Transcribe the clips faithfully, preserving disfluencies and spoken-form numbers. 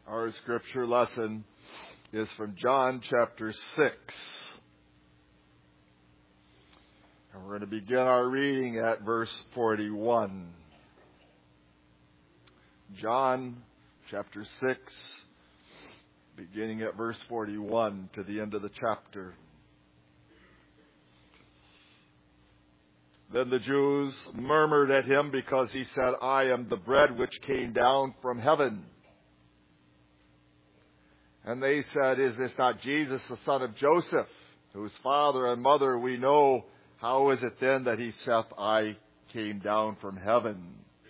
Our scripture lesson is from John chapter six. And we're going to begin our reading at verse forty-one. John chapter six, beginning at verse forty-one to the end of the chapter. Then the Jews murmured at him because he said, I am the bread which came down from heaven. And they said, is this not Jesus, the son of Joseph, whose father and mother we know? How is it then that he saith, I came down from heaven?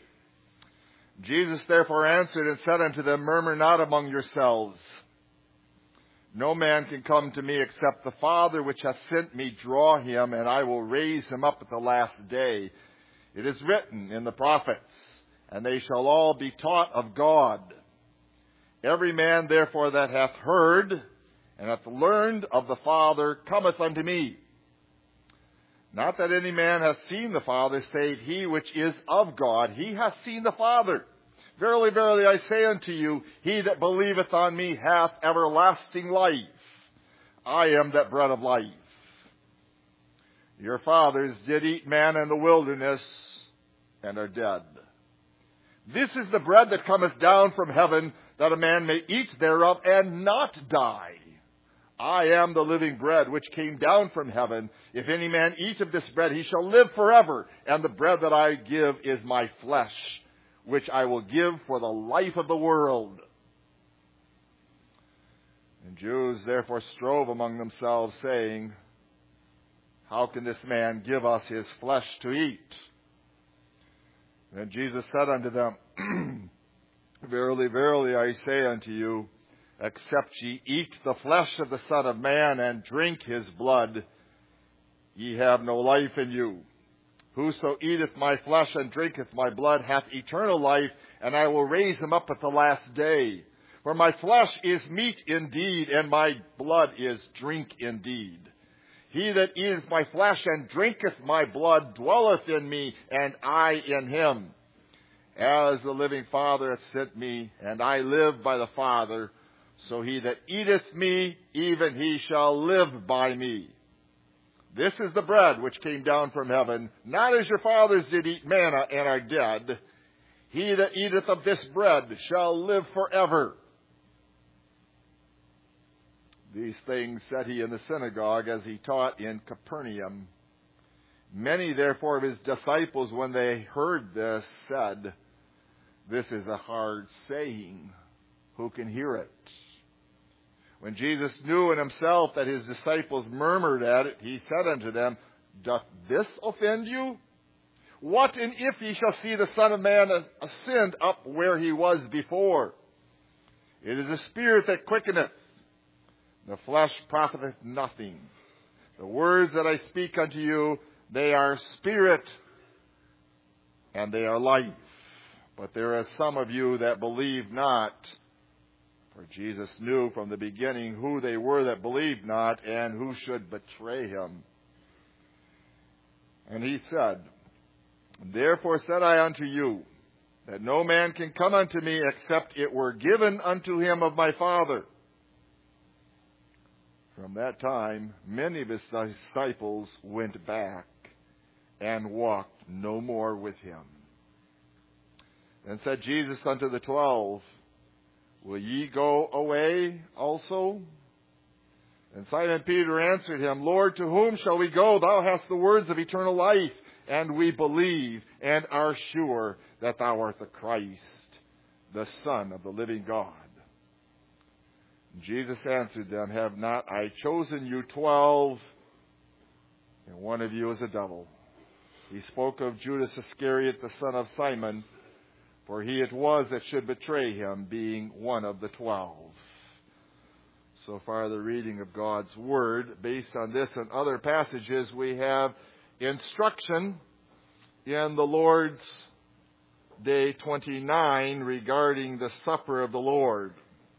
Jesus therefore answered and said unto them, murmur not among yourselves. No man can come to me except the Father which hath sent me draw him, and I will raise him up at the last day. It is written in the prophets, and they shall all be taught of God. Every man therefore that hath heard and hath learned of the Father cometh unto me. Not that any man hath seen the Father, save he which is of God. He hath seen the Father. Verily, verily, I say unto you, he that believeth on me hath everlasting life. I am that bread of life. Your fathers did eat manna in the wilderness, and are dead. This is the bread that cometh down from heaven, that a man may eat thereof, and not die. I am the living bread which came down from heaven. If any man eat of this bread, he shall live forever. And the bread that I give is my flesh, which I will give for the life of the world. And Jews therefore strove among themselves, saying, how can this man give us his flesh to eat? Then Jesus said unto them, verily, verily, I say unto you, except ye eat the flesh of the Son of Man and drink his blood, ye have no life in you. Whoso eateth my flesh and drinketh my blood hath eternal life, and I will raise him up at the last day. For my flesh is meat indeed, and my blood is drink indeed. He that eateth my flesh and drinketh my blood dwelleth in me, and I in him. As the living Father hath sent me, and I live by the Father, so he that eateth me, even he shall live by me. This is the bread which came down from heaven, not as your fathers did eat manna and are dead. He that eateth of this bread shall live forever. These things said he in the synagogue as he taught in Capernaum. Many therefore of his disciples, when they heard this, said, this is a hard saying. Who can hear it? When Jesus knew in himself that his disciples murmured at it, he said unto them, doth this offend you? What and if ye shall see the Son of Man ascend up where he was before? It is the Spirit that quickeneth. The flesh profiteth nothing. The words that I speak unto you, they are spirit, and they are life. But there are some of you that believe not. For Jesus knew from the beginning who they were that believed not, and who should betray him. And he said, therefore said I unto you, that no man can come unto me except it were given unto him of my Father. From that time, many of his disciples went back and walked no more with him. Then said Jesus unto the twelve, will ye go away also? And Simon Peter answered him, Lord, to whom shall we go? Thou hast the words of eternal life, and we believe and are sure that thou art the Christ, the Son of the living God. Jesus answered them, have not I chosen you twelve, and one of you is a devil? He spoke of Judas Iscariot, the son of Simon, for he it was that should betray him, being one of the twelve. So far, the reading of God's Word. Based on this and other passages, we have instruction in the Lord's Day twenty-nine regarding the Supper of the Lord.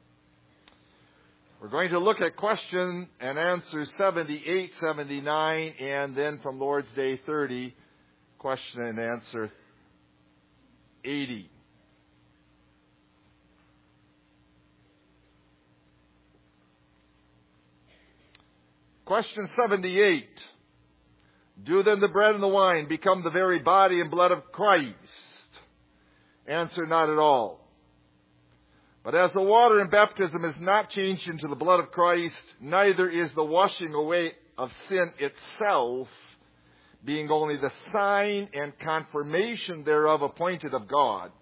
We're going to look at question and answer seventy-eight, seventy-nine, and then from Lord's Day thirty, question and answer eighty. Question seventy-eight. Do then the bread and the wine become the very body and blood of Christ? Answer, not at all. But as the water in baptism is not changed into the blood of Christ, neither is the washing away of sin itself, being only the sign and confirmation thereof appointed of God.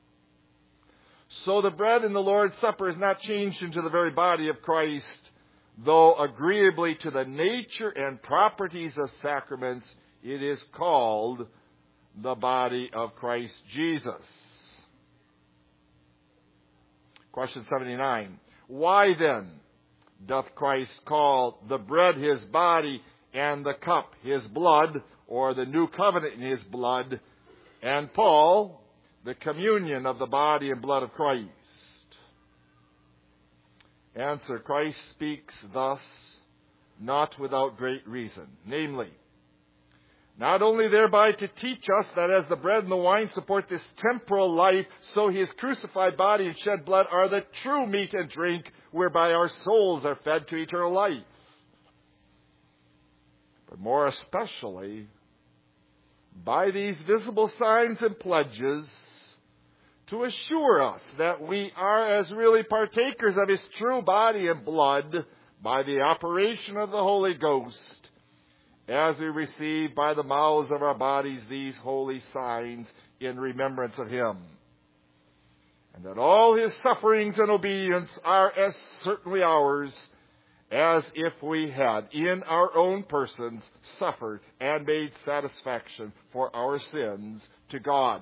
So the bread in the Lord's Supper is not changed into the very body of Christ, though agreeably to the nature and properties of sacraments, it is called the body of Christ Jesus. Question seventy-nine. Why then doth Christ call the bread his body and the cup his blood, or the new covenant in his blood, and Paul the communion of the body and blood of Christ? Answer, Christ speaks thus not without great reason, namely, not only thereby to teach us that as the bread and the wine support this temporal life, so his crucified body and shed blood are the true meat and drink whereby our souls are fed to eternal life, but more especially by these visible signs and pledges to assure us that we are as really partakers of his true body and blood by the operation of the Holy Ghost, as we receive by the mouths of our bodies these holy signs in remembrance of him. And that all his sufferings and obedience are as certainly ours as if we had in our own persons suffered and made satisfaction for our sins to God.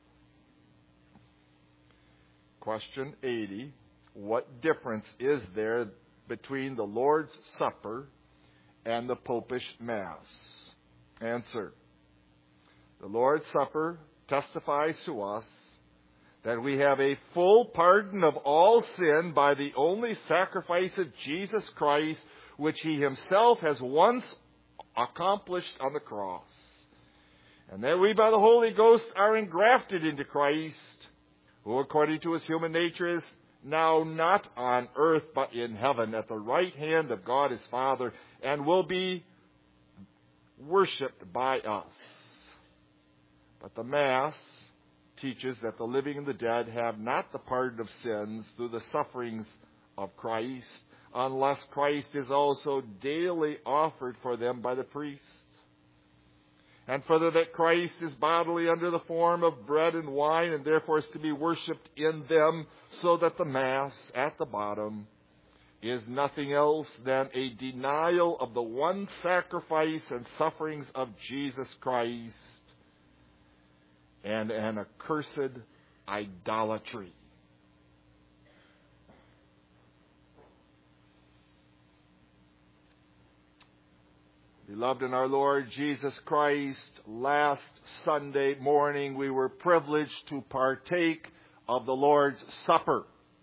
Question eighty. What difference is there between the Lord's Supper and the Popish Mass? Answer. The Lord's Supper testifies to us that we have a full pardon of all sin by the only sacrifice of Jesus Christ, which he himself has once accomplished on the cross. And that we by the Holy Ghost are engrafted into Christ, who according to his human nature is now not on earth but in heaven at the right hand of God his Father, and will be worshipped by us. But the Mass teaches that the living and the dead have not the pardon of sins through the sufferings of Christ, unless Christ is also daily offered for them by the priest. And further, that Christ is bodily under the form of bread and wine, and therefore is to be worshipped in them, so that the Mass, at the bottom, is nothing else than a denial of the one sacrifice and sufferings of Jesus Christ, and an accursed idolatry. Beloved in our Lord Jesus Christ, last Sunday morning we were privileged to partake of the Lord's Supper.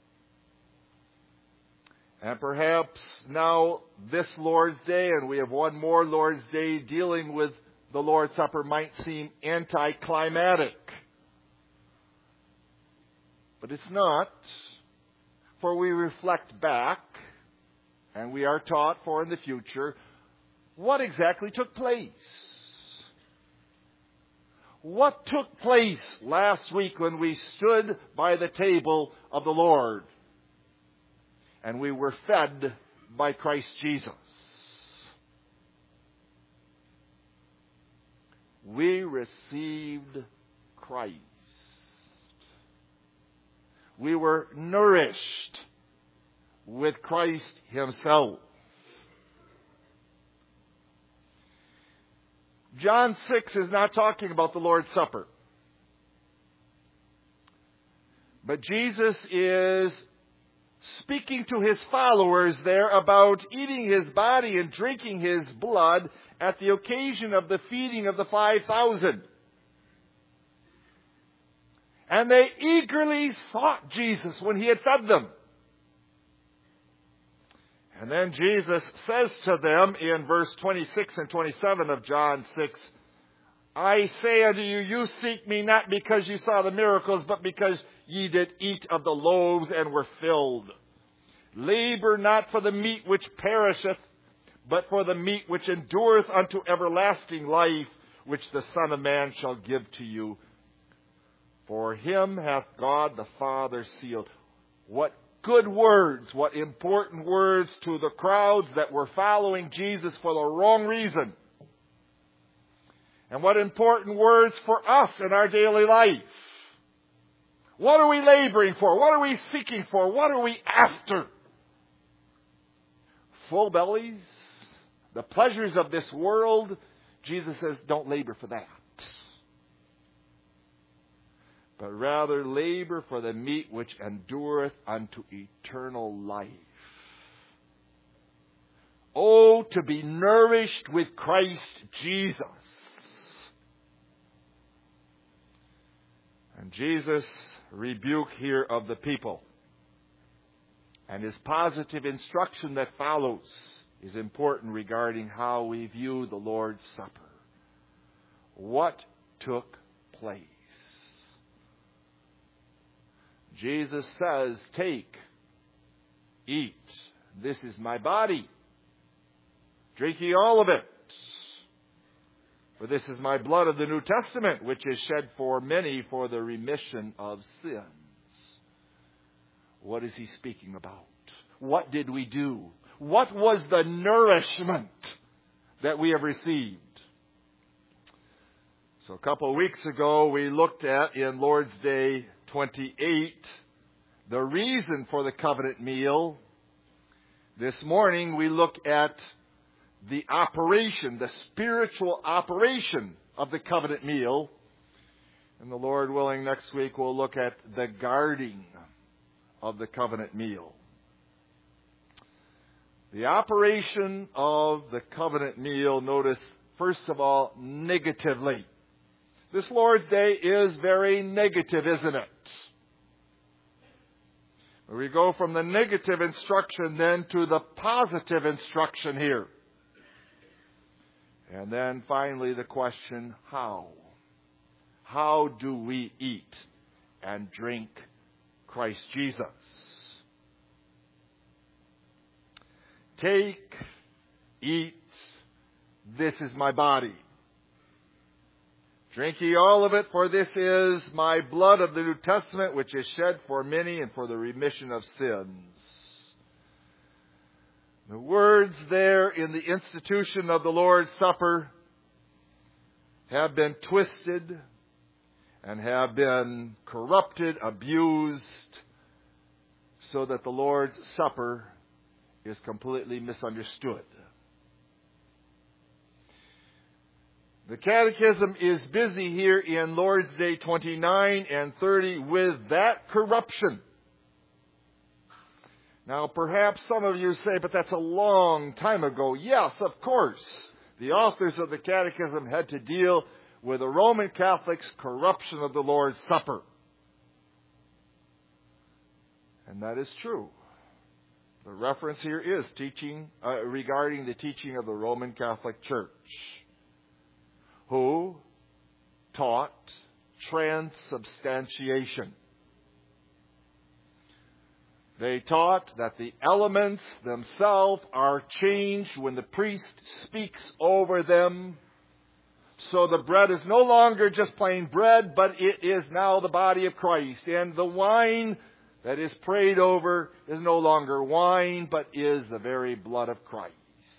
And perhaps now this Lord's Day, and we have one more Lord's Day dealing with the Lord's Supper, might seem anticlimactic. But it's not, for we reflect back, and we are taught for in the future, what exactly took place. What took place last week when we stood by the table of the Lord and we were fed by Christ Jesus? We received Christ. We were nourished with Christ himself. John six is not talking about the Lord's Supper. But Jesus is speaking to his followers there about eating his body and drinking his blood at the occasion of the feeding of the five thousand. And they eagerly sought Jesus when he had fed them. And then Jesus says to them in verse twenty-six and twenty-seven of John six, I say unto you, you seek me not because you saw the miracles, but because ye did eat of the loaves and were filled. Labor not for the meat which perisheth, but for the meat which endureth unto everlasting life, which the Son of Man shall give to you. For him hath God the Father sealed. What good words, what important words to the crowds that were following Jesus for the wrong reason. And what important words for us in our daily life. What are we laboring for? What are we seeking for? What are we after? Full bellies? The pleasures of this world? Jesus says, don't labor for that. But rather labor for the meat which endureth unto eternal life. Oh, to be nourished with Christ Jesus. And Jesus' rebuke here of the people and his positive instruction that follows is important regarding how we view the Lord's Supper. What took place? Jesus says, take, eat, this is my body. Drink ye all of it. For this is my blood of the New Testament, which is shed for many for the remission of sins. What is he speaking about? What did we do? What was the nourishment that we have received? So a couple of weeks ago, we looked at in Lord's Day twenty-eight the reason for the covenant meal. This morning, we look at the operation, the spiritual operation of the covenant meal. And the Lord willing, next week we'll look at the guarding of the covenant meal. The operation of the covenant meal, notice, first of all, negatively. This Lord's Day is very negative, isn't it? We go from the negative instruction then to the positive instruction here. And then finally the question, how? How do we eat and drink Christ Jesus? Take, eat, this is my body. Drink ye all of it, for this is my blood of the New Testament, which is shed for many and for the remission of sins. The words there in the institution of the Lord's Supper have been twisted and have been corrupted, abused, so that the Lord's Supper is completely misunderstood. The Catechism is busy here in Lord's Day twenty-nine and thirty with that corruption. Now, perhaps some of you say, but that's a long time ago. Yes, of course. The authors of the Catechism had to deal with the Roman Catholics' corruption of the Lord's Supper. And that is true. The reference here is teaching uh, regarding the teaching of the Roman Catholic Church, who taught transubstantiation. They taught that the elements themselves are changed when the priest speaks over them. So the bread is no longer just plain bread, but it is now the body of Christ. And the wine that is prayed over is no longer wine, but is the very blood of Christ.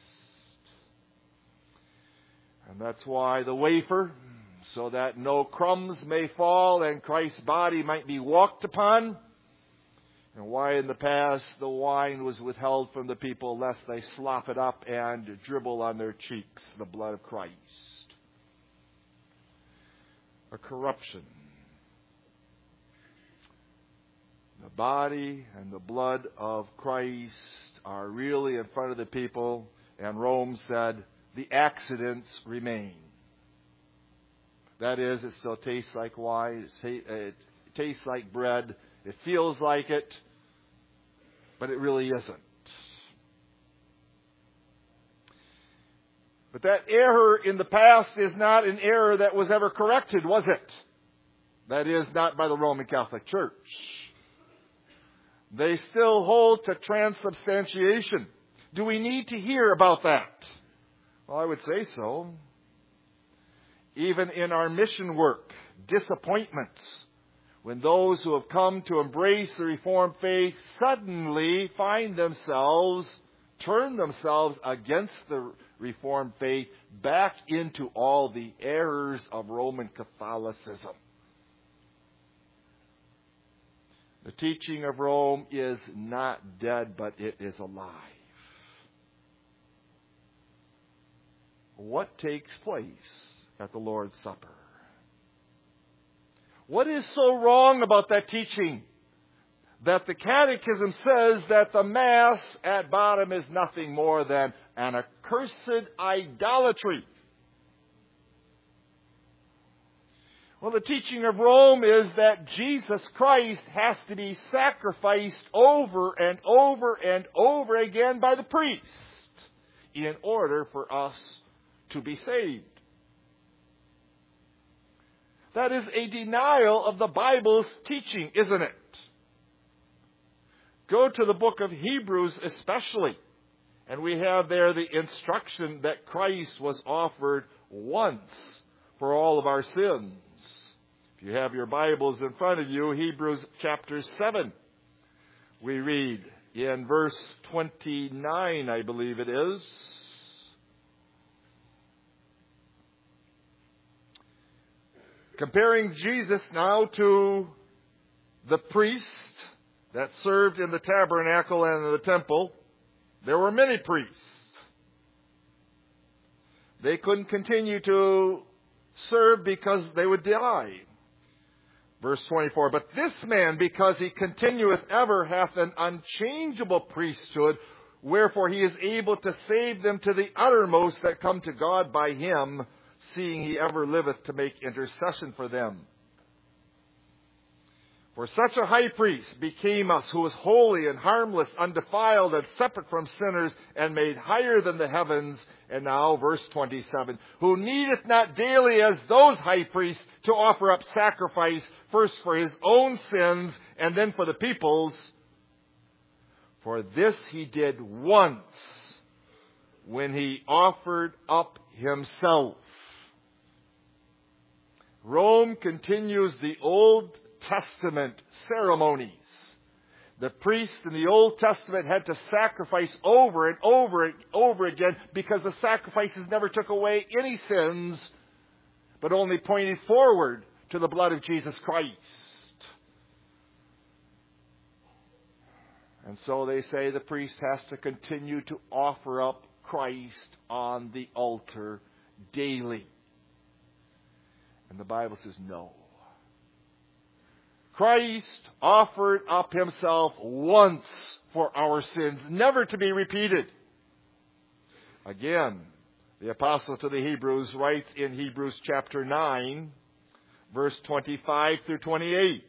And that's why the wafer, so that no crumbs may fall and Christ's body might be walked upon. And why in the past the wine was withheld from the people lest they slop it up and dribble on their cheeks the blood of Christ. A corruption. The body and the blood of Christ are really in front of the people, and Rome said the accidents remain. That is, it still tastes like wine, it tastes like bread, it feels like it, but it really isn't. But that error in the past is not an error that was ever corrected, was it? That is, not by the Roman Catholic Church. They still hold to transubstantiation. Do we need to hear about that? Well, I would say so. Even in our mission work, disappointments, when those who have come to embrace the Reformed faith suddenly find themselves, turn themselves against the Reformed faith, back into all the errors of Roman Catholicism. The teaching of Rome is not dead, but it is alive. What takes place at the Lord's Supper? What is so wrong about that teaching that the Catechism says that the Mass at bottom is nothing more than an accursed idolatry? Well, the teaching of Rome is that Jesus Christ has to be sacrificed over and over and over again by the priest in order for us to be saved. That is a denial of the Bible's teaching, isn't it? Go to the book of Hebrews especially, and we have there the instruction that Christ was offered once for all of our sins. If you have your Bibles in front of you, Hebrews chapter seven, we read in verse twenty-nine, I believe it is. Comparing Jesus now to the priest that served in the tabernacle and in the temple, there were many priests. They couldn't continue to serve because they would die. Verse twenty-four, but this man, because he continueth ever, hath an unchangeable priesthood, wherefore he is able to save them to the uttermost that come to God by him, seeing he ever liveth to make intercession for them. For such a high priest became us, who was holy and harmless, undefiled, and separate from sinners, and made higher than the heavens. And now, verse twenty-seven, who needeth not daily as those high priests to offer up sacrifice, first for his own sins, and then for the people's. For this he did once, when he offered up himself. Rome continues the Old Testament ceremonies. The priests in the Old Testament had to sacrifice over and over and over again because the sacrifices never took away any sins, but only pointed forward to the blood of Jesus Christ. And so they say the priest has to continue to offer up Christ on the altar daily. And the Bible says no. Christ offered up himself once for our sins, never to be repeated. Again, the apostle to the Hebrews writes in Hebrews chapter nine, verse twenty-five through twenty-eight.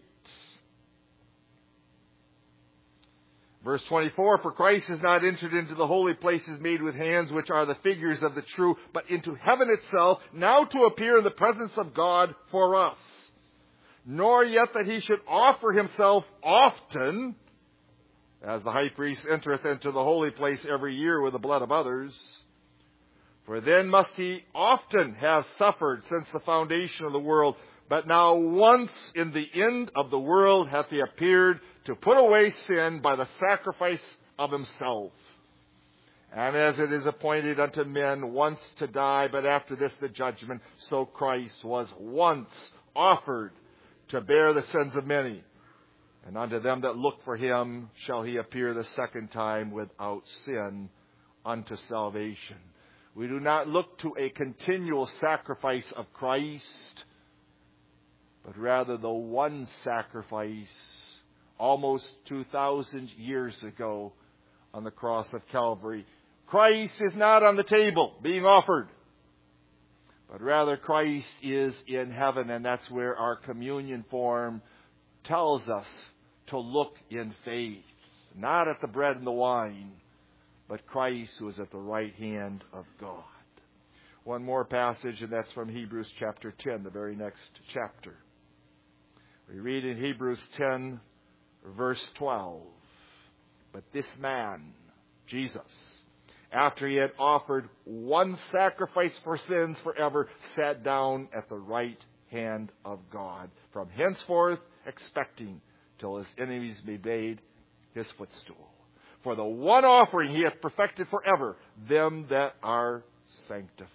Verse twenty-four, for Christ has not entered into the holy places made with hands, which are the figures of the true, but into heaven itself, now to appear in the presence of God for us. Nor yet that he should offer himself often, as the high priest entereth into the holy place every year with the blood of others. For then must he often have suffered since the foundation of the world. But now once in the end of the world hath he appeared to put away sin by the sacrifice of himself. And as it is appointed unto men once to die, but after this the judgment, so Christ was once offered to bear the sins of many. And unto them that look for him shall he appear the second time without sin unto salvation. We do not look to a continual sacrifice of Christ, but rather the one sacrifice almost two thousand years ago on the cross of Calvary. Christ is not on the table being offered, but rather Christ is in heaven, and that's where our communion form tells us to look in faith, not at the bread and the wine, but Christ who is at the right hand of God. One more passage, and that's from Hebrews chapter ten, the very next chapter. We read in Hebrews ten, verse twelve, but this man, Jesus, after he had offered one sacrifice for sins forever, sat down at the right hand of God, from henceforth expecting till his enemies be made his footstool. For the one offering he hath perfected forever them that are sanctified.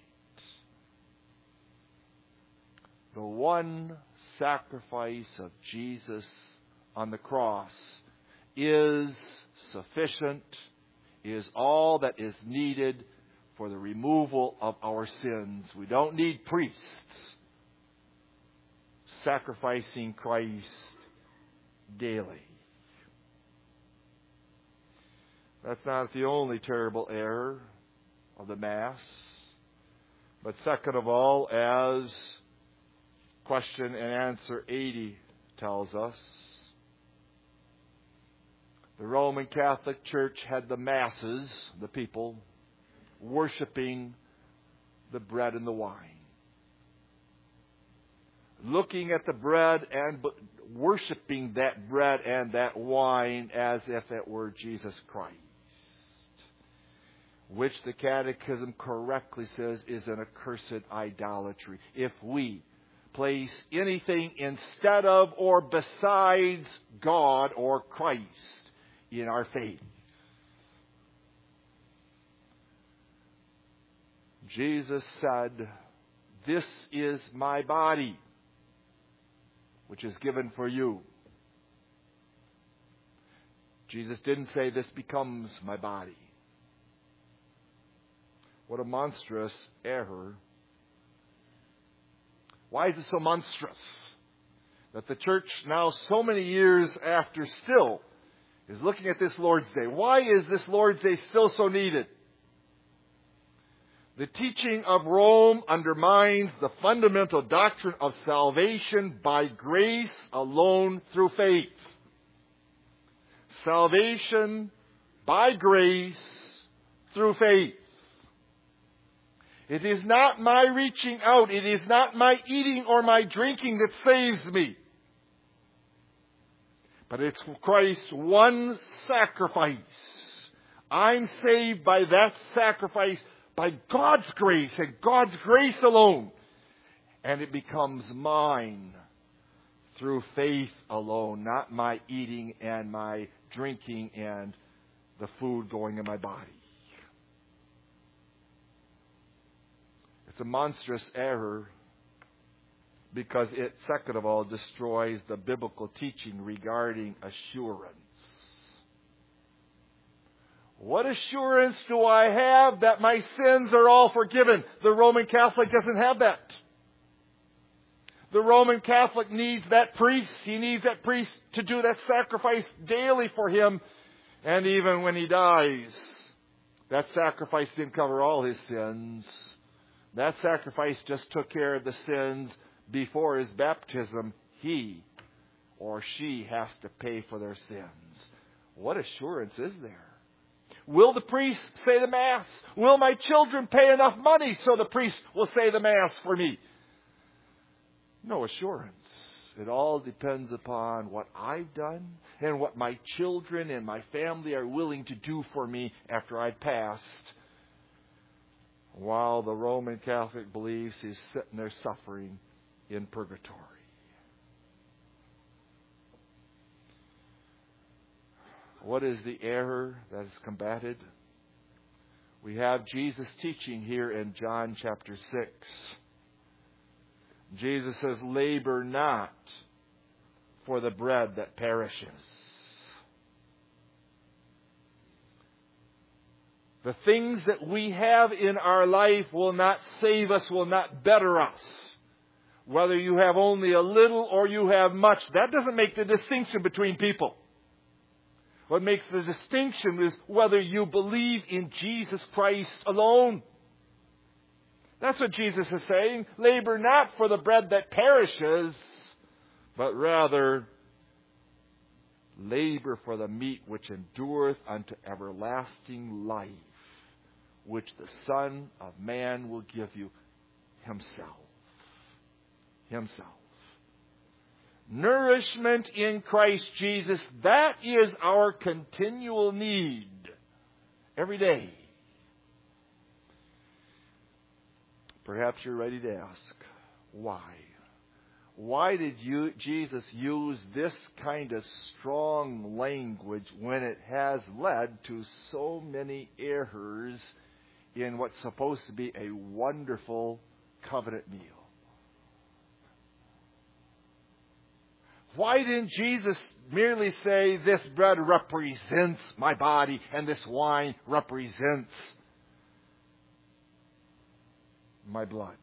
The one sacrifice of Jesus on the cross is sufficient, is all that is needed for the removal of our sins. We don't need priests sacrificing Christ daily. That's not the only terrible error of the Mass. But second of all, as question and answer eighty tells us, the Roman Catholic Church had the masses, the people, worshiping the bread and the wine. Looking at the bread and worshiping that bread and that wine as if it were Jesus Christ, which the Catechism correctly says is an accursed idolatry. If we place anything instead of or besides God or Christ in our faith. Jesus said, "This is my body, which is given for you." Jesus didn't say, "This becomes my body." What a monstrous error. Why is it so monstrous that the church now, so many years after, still is looking at this Lord's Day? Why is this Lord's Day still so needed? The teaching of Rome undermines the fundamental doctrine of salvation by grace alone through faith. Salvation by grace through faith. It is not my reaching out. It is not my eating or my drinking that saves me. But it's Christ's one sacrifice. I'm saved by that sacrifice, by God's grace and God's grace alone. And it becomes mine through faith alone, not my eating and my drinking and the food going in my body. It's a monstrous error because it, second of all, destroys the biblical teaching regarding assurance. What assurance do I have that my sins are all forgiven? The Roman Catholic doesn't have that. The Roman Catholic needs that priest. He needs that priest to do that sacrifice daily for him. And even when he dies, that sacrifice didn't cover all his sins. That sacrifice just took care of the sins before his baptism. He or she has to pay for their sins. What assurance is there? Will the priest say the Mass? Will my children pay enough money so the priest will say the Mass for me? No assurance. It all depends upon what I've done and what my children and my family are willing to do for me after I've passed. While the Roman Catholic believes he's sitting there suffering in purgatory. What is the error that is combated? We have Jesus teaching here in John chapter six. Jesus says, "Labor not for the bread that perishes." The things that we have in our life will not save us, will not better us. Whether you have only a little or you have much, that doesn't make the distinction between people. What makes the distinction is whether you believe in Jesus Christ alone. That's what Jesus is saying. Labor not for the bread that perishes, but rather labor for the meat which endureth unto everlasting life, which the Son of Man will give you himself. Himself. Nourishment in Christ Jesus, that is our continual need every day. Perhaps you're ready to ask, why? Why did you, Jesus use this kind of strong language when it has led to so many errors in what's supposed to be a wonderful covenant meal? Why didn't Jesus merely say, this bread represents my body and this wine represents my blood?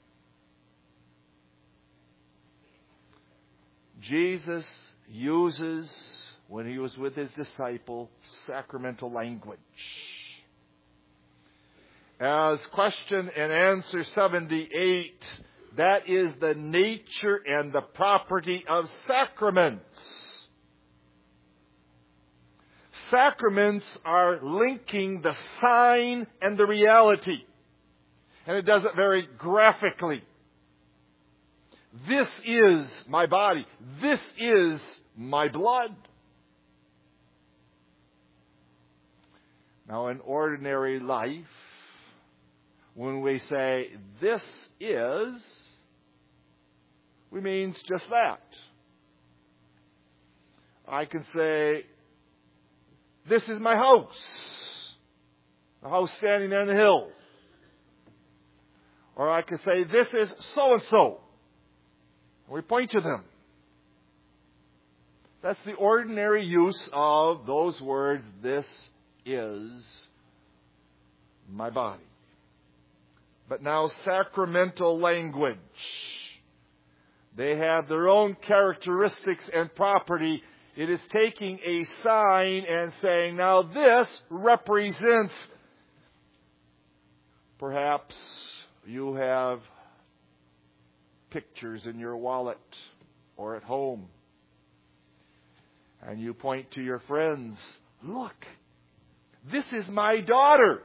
Jesus uses, when he was with his disciple, sacramental language. As question and answer seventy-eight, that is the nature and the property of sacraments. Sacraments are linking the sign and the reality. And it does it very graphically. This is my body. This is my blood. Now, in ordinary life, when we say, this is, we mean just that. I can say, this is my house. The house standing there on the hill. Or I can say, this is so-and-so. We point to them. That's the ordinary use of those words, this is my body. But now sacramental language. They have their own characteristics and property. It is taking a sign and saying, now this represents, perhaps you have pictures in your wallet or at home. And you point to your friends, look, this is my daughter.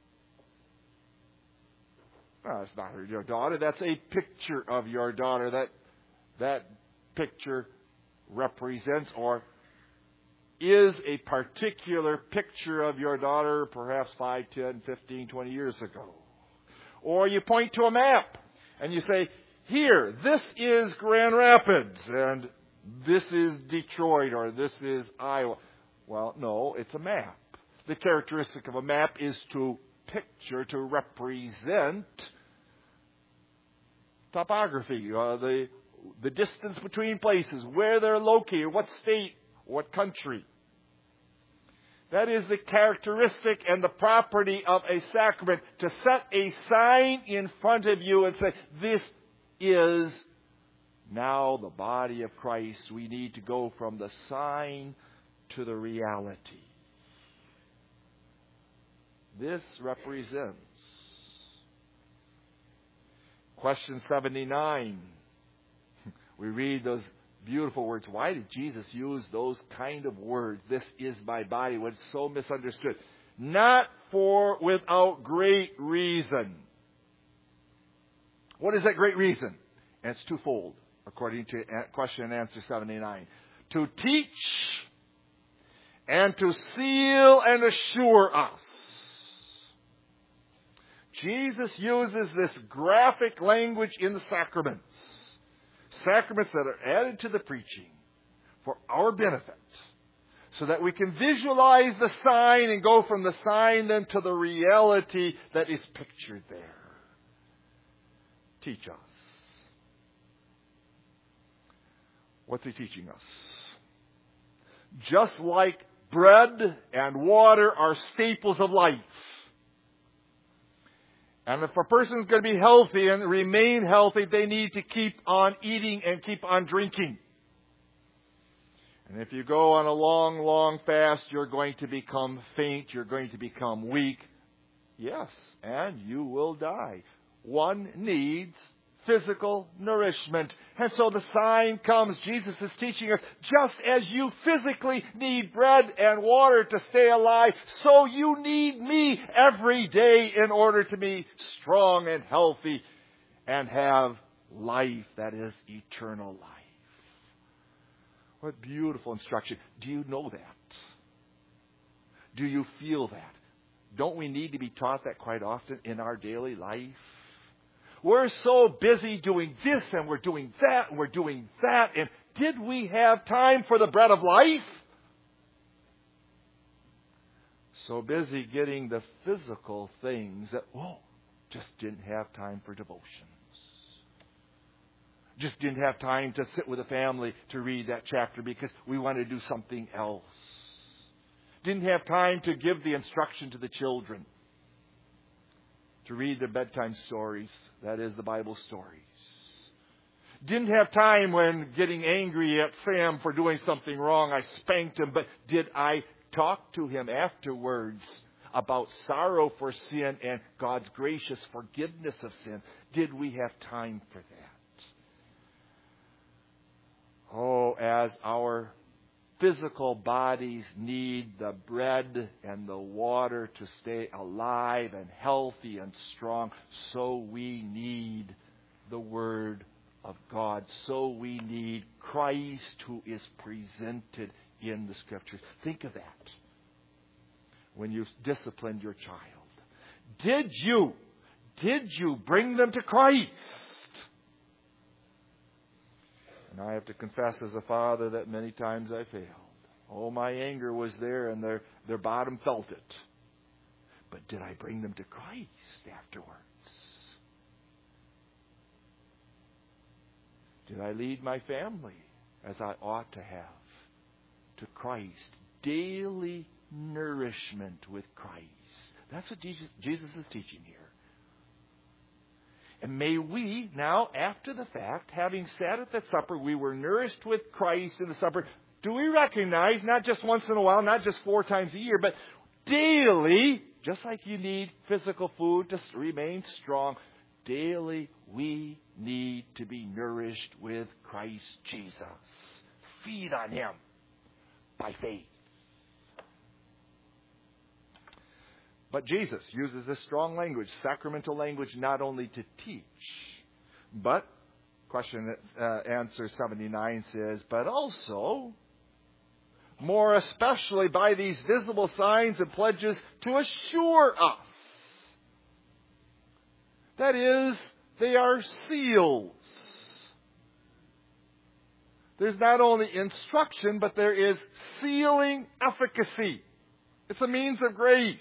No, it's not your daughter. That's a picture of your daughter. That, that picture represents or is a particular picture of your daughter perhaps five, ten, fifteen, twenty years ago. Or you point to a map and you say, here, this is Grand Rapids, and this is Detroit, or this is Iowa. Well, no, it's a map. The characteristic of a map is to picture, to represent topography, uh, the, the distance between places, where they're located, what state, what country. That is the characteristic and the property of a sacrament, to set a sign in front of you and say, this is now the body of Christ. We need to go from the sign to the reality. This represents. Question seventy-nine. We read those beautiful words. Why did Jesus use those kind of words? This is my body, when it's so misunderstood. Not for without great reason. What is that great reason? And it's twofold, according to question and answer seventy-nine. To teach and to seal and assure us. Jesus uses this graphic language in the sacraments. Sacraments that are added to the preaching for our benefit, so that we can visualize the sign and go from the sign then to the reality that is pictured there. Teach us. What's he teaching us? Just like bread and water are staples of life. And if a person's going to be healthy and remain healthy, they need to keep on eating and keep on drinking. And if you go on a long, long fast, you're going to become faint. You're going to become weak. Yes, and you will die. One needs physical nourishment. And so the sign comes. Jesus is teaching us, just as you physically need bread and water to stay alive, so you need me every day in order to be strong and healthy and have life that is eternal life. What beautiful instruction. Do you know that? Do you feel that? Don't we need to be taught that quite often in our daily life? We're so busy doing this and we're doing that and we're doing that. And did we have time for the bread of life? So busy getting the physical things that, whoa, just didn't have time for devotions. Just didn't have time to sit with a family to read that chapter because we wanted to do something else. Didn't have time to give the instruction to the children. To read their bedtime stories. That is the Bible stories. Didn't have time when getting angry at Sam for doing something wrong. I spanked him. But did I talk to him afterwards about sorrow for sin and God's gracious forgiveness of sin? Did we have time for that? Oh, as our physical bodies need the bread and the water to stay alive and healthy and strong, so we need the Word of God. So we need Christ who is presented in the Scriptures. Think of that when you've disciplined your child. Did you, did you bring them to Christ? And I have to confess as a father that many times I failed. Oh, my anger was there and their, their bottom felt it. But did I bring them to Christ afterwards? Did I lead my family as I ought to have to Christ? Daily nourishment with Christ. That's what Jesus, Jesus is teaching here. And may we now, after the fact, having sat at that supper, we were nourished with Christ in the supper. Do we recognize, not just once in a while, not just four times a year, but daily, just like you need physical food to remain strong, daily we need to be nourished with Christ Jesus. Feed on Him by faith. But Jesus uses this strong language, sacramental language, not only to teach, but, question uh, answer seventy-nine says, but also, more especially by these visible signs and pledges to assure us. That is, they are seals. There's not only instruction, but there is sealing efficacy. It's a means of grace.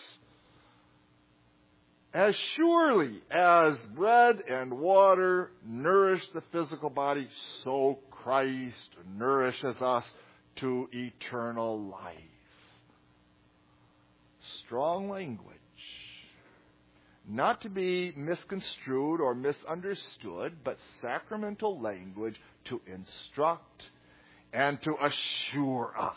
As surely as bread and water nourish the physical body, so Christ nourishes us to eternal life. Strong language. Not to be misconstrued or misunderstood, but sacramental language to instruct and to assure us.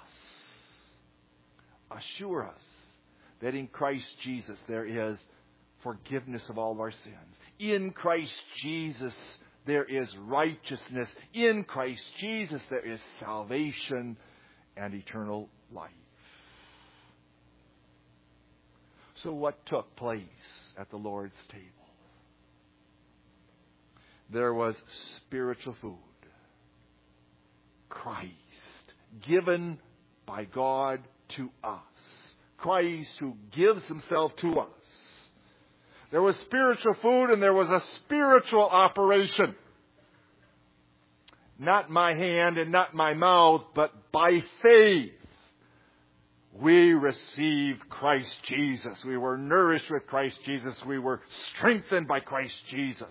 Assure us that in Christ Jesus there is forgiveness of all of our sins. In Christ Jesus there is righteousness. In Christ Jesus there is salvation and eternal life. So what took place at the Lord's table? There was spiritual food. Christ, given by God to us. Christ who gives Himself to us. There was spiritual food and there was a spiritual operation. Not my hand and not my mouth, but by faith we received Christ Jesus. We were nourished with Christ Jesus. We were strengthened by Christ Jesus.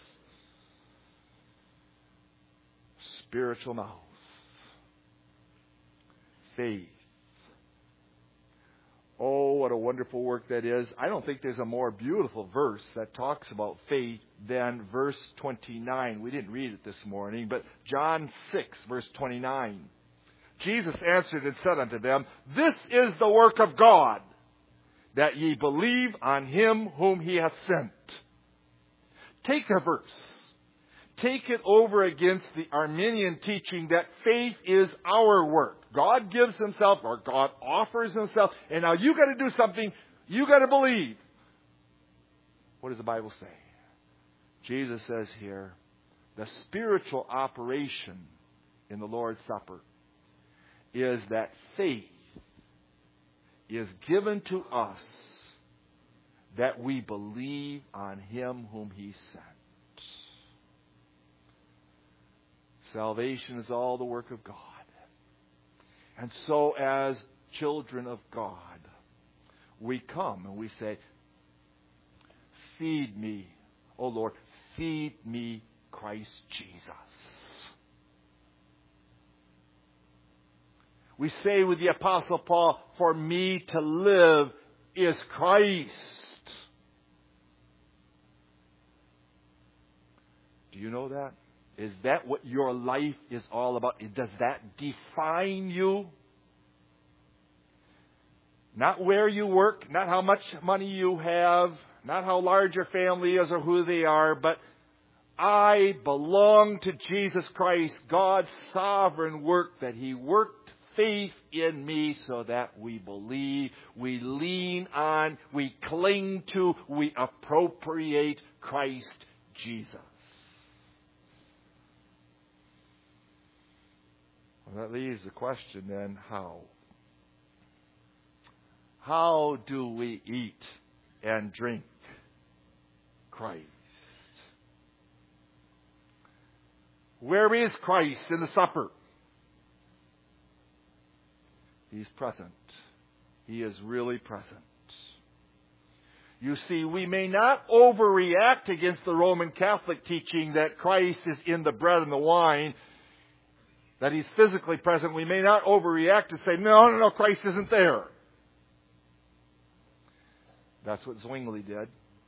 Spiritual mouth. Faith. Oh, what a wonderful work that is. I don't think there's a more beautiful verse that talks about faith than verse twenty-nine. We didn't read it this morning, but John six, verse twenty-nine. Jesus answered and said unto them, This is the work of God, that ye believe on Him whom He hath sent. Take the verse. Take it over against the Arminian teaching that faith is our work. God gives Himself, or God offers Himself, and now you got to do something. You got to believe. What does the Bible say? Jesus says here, the spiritual operation in the Lord's Supper is that faith is given to us that we believe on Him whom He sent. Salvation is all the work of God. And so as children of God, we come and we say, feed me, O Lord, feed me, Christ Jesus. We say with the Apostle Paul, for me to live is Christ. Do you know that? Is that what your life is all about? Does that define you? Not where you work, not how much money you have, not how large your family is or who they are, but I belong to Jesus Christ, God's sovereign work that He worked faith in me so that we believe, we lean on, we cling to, we appropriate Christ Jesus. Well, that leaves the question then, how? How do we eat and drink Christ? Where is Christ in the supper? He's present. He is really present. You see, we may not overreact against the Roman Catholic teaching that Christ is in the bread and the wine, that He's physically present. We may not overreact to say, no, no, no, Christ isn't there. That's what Zwingli did.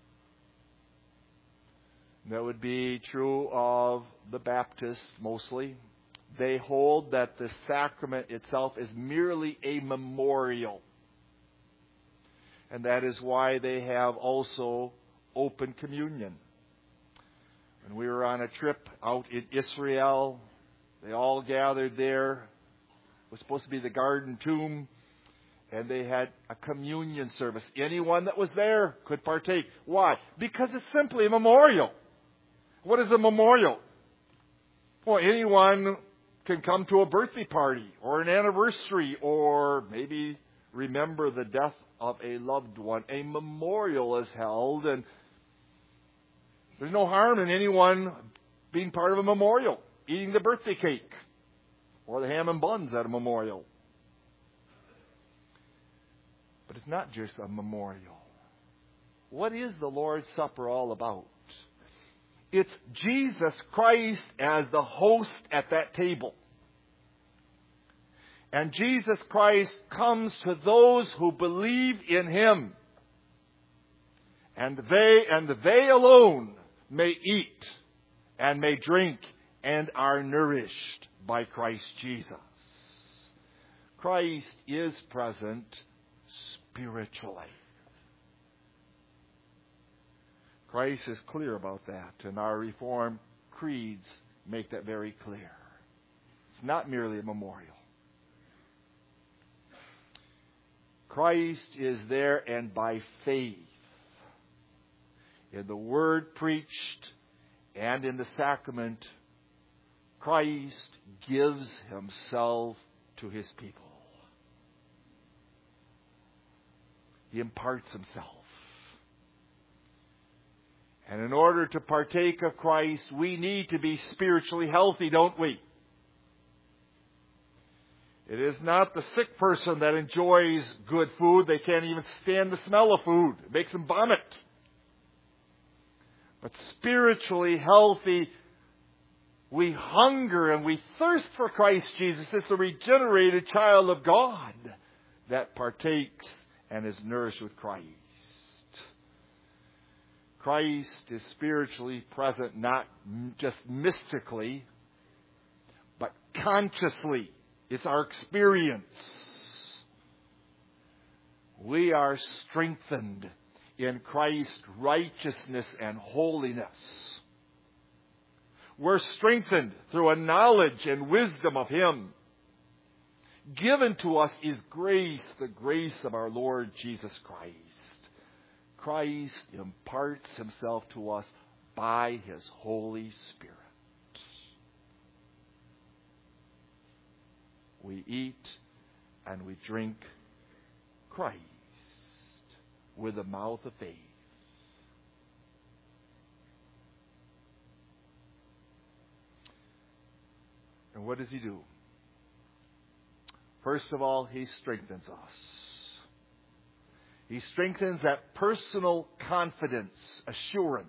That would be true of the Baptists mostly. They hold that the sacrament itself is merely a memorial. And that is why they have also open communion. When we were on a trip out in Israel, they all gathered there. It was supposed to be the Garden Tomb. And they had a communion service. Anyone that was there could partake. Why? Because it's simply a memorial. What is a memorial? Well, anyone can come to a birthday party or an anniversary or maybe remember the death of a loved one. A memorial is held, and there's no harm in anyone being part of a memorial, eating the birthday cake or the ham and buns at a memorial. But it's not just a memorial. What is the Lord's Supper all about? It's Jesus Christ as the host at that table. And Jesus Christ comes to those who believe in Him. And they and they alone may eat and may drink and are nourished by Christ Jesus. Christ is present spiritually. Christ is clear about that, and our Reformed creeds make that very clear. It's not merely a memorial. Christ is there, and by faith in the Word preached and in the sacrament, Christ gives Himself to His people. He imparts Himself. And in order to partake of Christ, we need to be spiritually healthy, don't we? It is not the sick person that enjoys good food. They can't even stand the smell of food. It makes them vomit. But spiritually healthy, we hunger and we thirst for Christ Jesus. It's a regenerated child of God that partakes and is nourished with Christ. Christ is spiritually present, not just mystically, but consciously. It's our experience. We are strengthened in Christ's righteousness and holiness. We're strengthened through a knowledge and wisdom of Him. Given to us is grace, the grace of our Lord Jesus Christ. Christ imparts Himself to us by His Holy Spirit. We eat and we drink Christ with the mouth of faith. And what does He do? First of all, He strengthens us. He strengthens that personal confidence, assurance.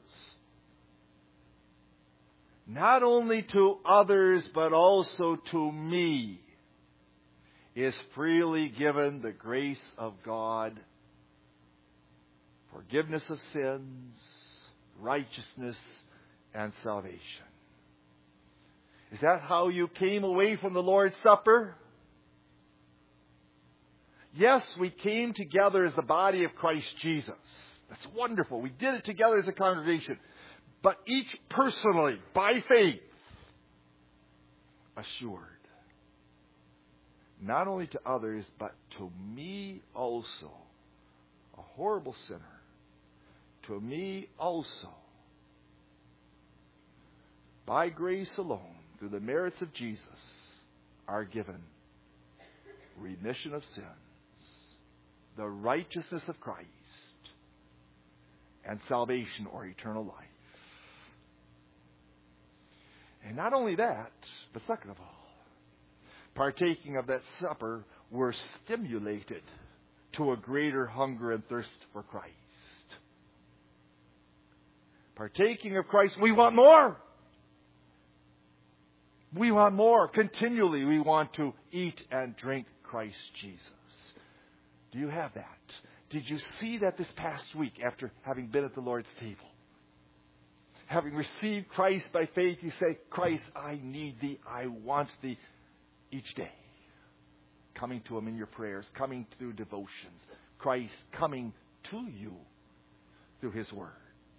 Not only to others, but also to me, is freely given the grace of God, forgiveness of sins, righteousness, and salvation. Is that how you came away from the Lord's Supper? Yes, we came together as the body of Christ Jesus. That's wonderful. We did it together as a congregation. But each personally, by faith, assured. Not only to others, but to me also, a horrible sinner. To me also, by grace alone, through the merits of Jesus, are given remission of sins, the righteousness of Christ, and salvation or eternal life. And not only that, but second of all, partaking of that supper, we're stimulated to a greater hunger and thirst for Christ. Partaking of Christ, we want more. We want more. Continually, we want to eat and drink Christ Jesus. Do you have that? Did you see that this past week after having been at the Lord's table? Having received Christ by faith, you say, Christ, I need Thee. I want Thee each day. Coming to Him in your prayers, coming through devotions. Christ coming to you through His Word.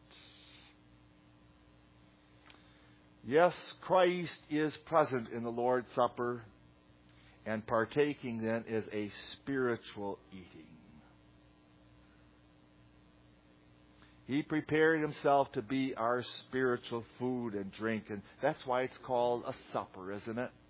Yes, Christ is present in the Lord's Supper, and partaking then is a spiritual eating. He prepared Himself to be our spiritual food and drink, and that's why it's called a supper, isn't it?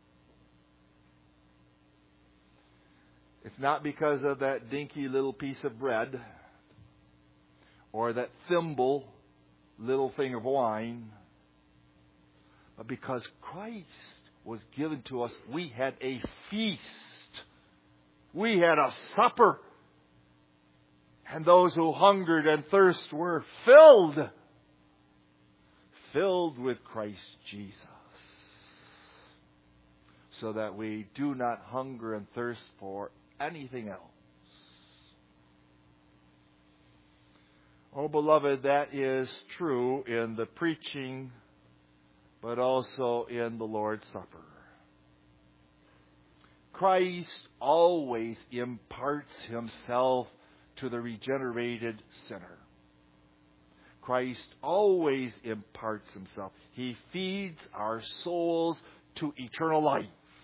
It's not because of that dinky little piece of bread or that thimble little thing of wine, but because Christ was given to us, we had a feast. We had a supper. And those who hungered and thirsted were filled. Filled with Christ Jesus. So that we do not hunger and thirst for anything else. Oh, beloved, that is true in the preaching, but also in the Lord's Supper. Christ always imparts Himself to the regenerated sinner. Christ always imparts Himself. He feeds our souls to eternal life.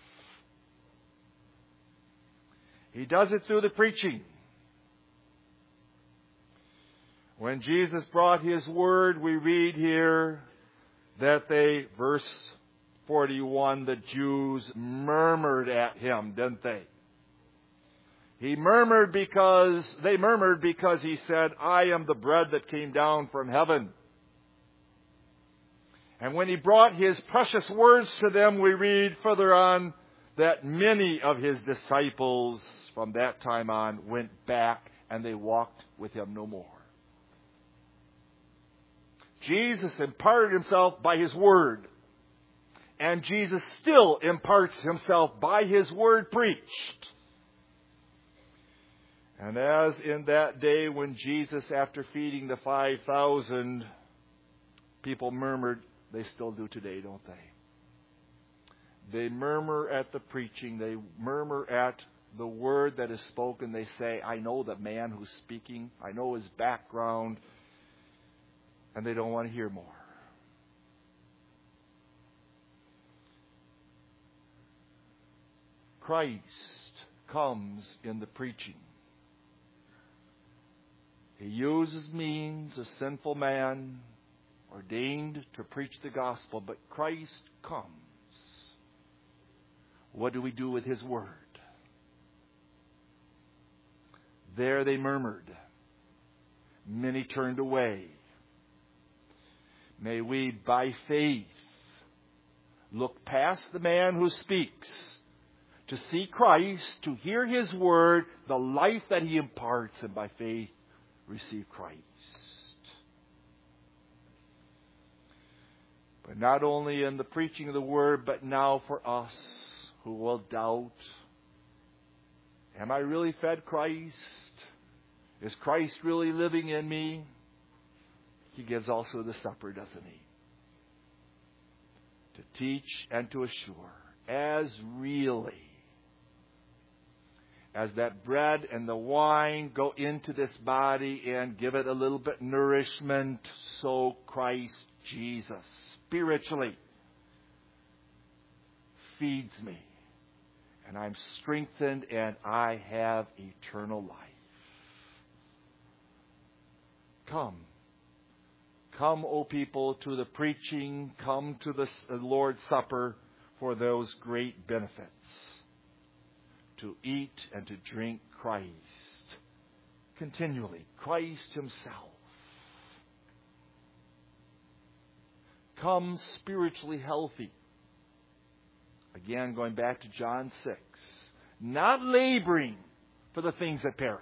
He does it through the preaching. When Jesus brought His Word, we read here that they, verse forty-one, the Jews murmured at Him, didn't they? He murmured because, they murmured because He said, I am the bread that came down from heaven. And when He brought His precious words to them, we read further on that many of His disciples from that time on went back and they walked with Him no more. Jesus imparted Himself by His Word. And Jesus still imparts Himself by His Word preached. And as in that day when Jesus, after feeding the five thousand, people murmured, they still do today, don't they? They murmur at the preaching. They murmur at the word that is spoken. They say, I know the man who's speaking. I know his background. And they don't want to hear more. Christ comes in the preaching. He uses means, a sinful man, ordained to preach the gospel, but Christ comes. What do we do with His Word? There they murmured. Many turned away. May we, by faith, look past the man who speaks, to see Christ, to hear His Word, the life that He imparts, and by faith receive Christ. But not only in the preaching of the Word, but now for us who will doubt. Am I really fed Christ? Is Christ really living in me? He gives also the supper, doesn't He? To teach and to assure, as really as that bread and the wine go into this body and give it a little bit nourishment, so Christ Jesus spiritually feeds me. And I'm strengthened and I have eternal life. Come. Come, O people, to the preaching. Come to the Lord's Supper for those great benefits. To eat and to drink Christ continually. Christ Himself. Come spiritually healthy. Again, going back to John six. Not laboring for the things that perish,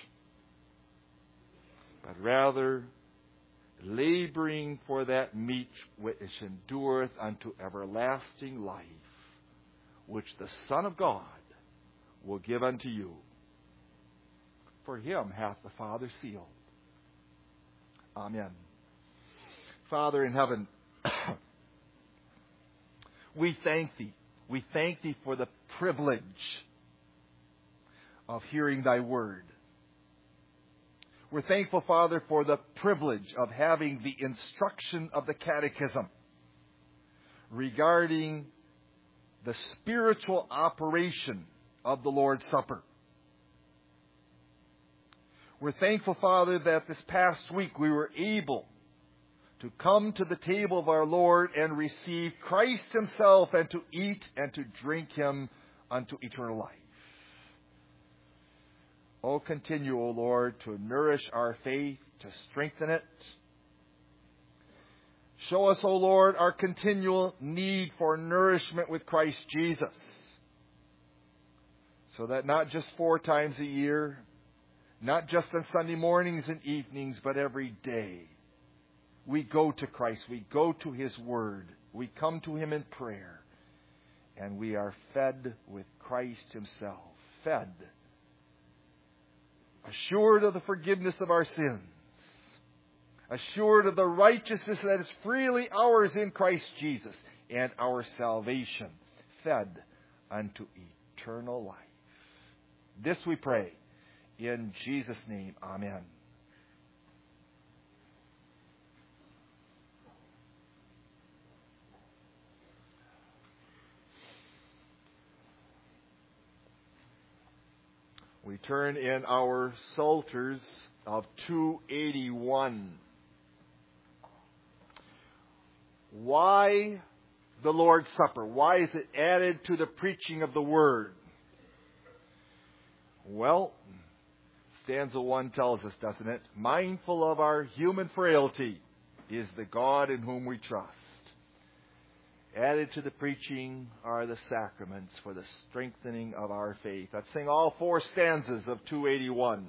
but rather laboring for that meat which endureth unto everlasting life, which the Son of God will give unto you. For Him hath the Father sealed. Amen. Father in heaven, we thank Thee. We thank Thee for the privilege of hearing Thy Word. We're thankful, Father, for the privilege of having the instruction of the Catechism regarding the spiritual operation of the Lord's Supper. We're thankful, Father, that this past week we were able to come to the table of our Lord and receive Christ Himself and to eat and to drink Him unto eternal life. Oh, continue, O Lord, to nourish our faith, to strengthen it. Show us, O Lord, our continual need for nourishment with Christ Jesus, so that not just four times a year, not just on Sunday mornings and evenings, but every day, we go to Christ, we go to His Word, we come to Him in prayer, and we are fed with Christ Himself, fed, assured of the forgiveness of our sins, assured of the righteousness that is freely ours in Christ Jesus, and our salvation, fed unto eternal life. This we pray in Jesus' name. Amen. We turn in our Psalters of two eighty-one. Why the Lord's Supper? Why is it added to the preaching of the Word? Well, stanza one tells us, doesn't it? Mindful of our human frailty is the God in whom we trust. Added to the preaching are the sacraments for the strengthening of our faith. Let's sing all four stanzas of two eighty-one.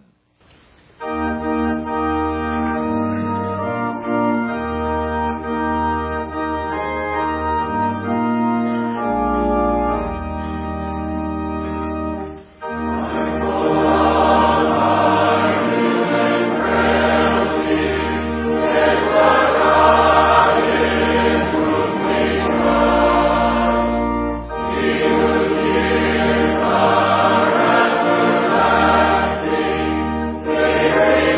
Amen.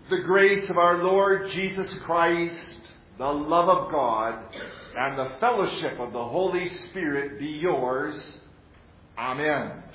The grace of our Lord Jesus Christ, the love of God, and the fellowship of the Holy Spirit be yours. Amen.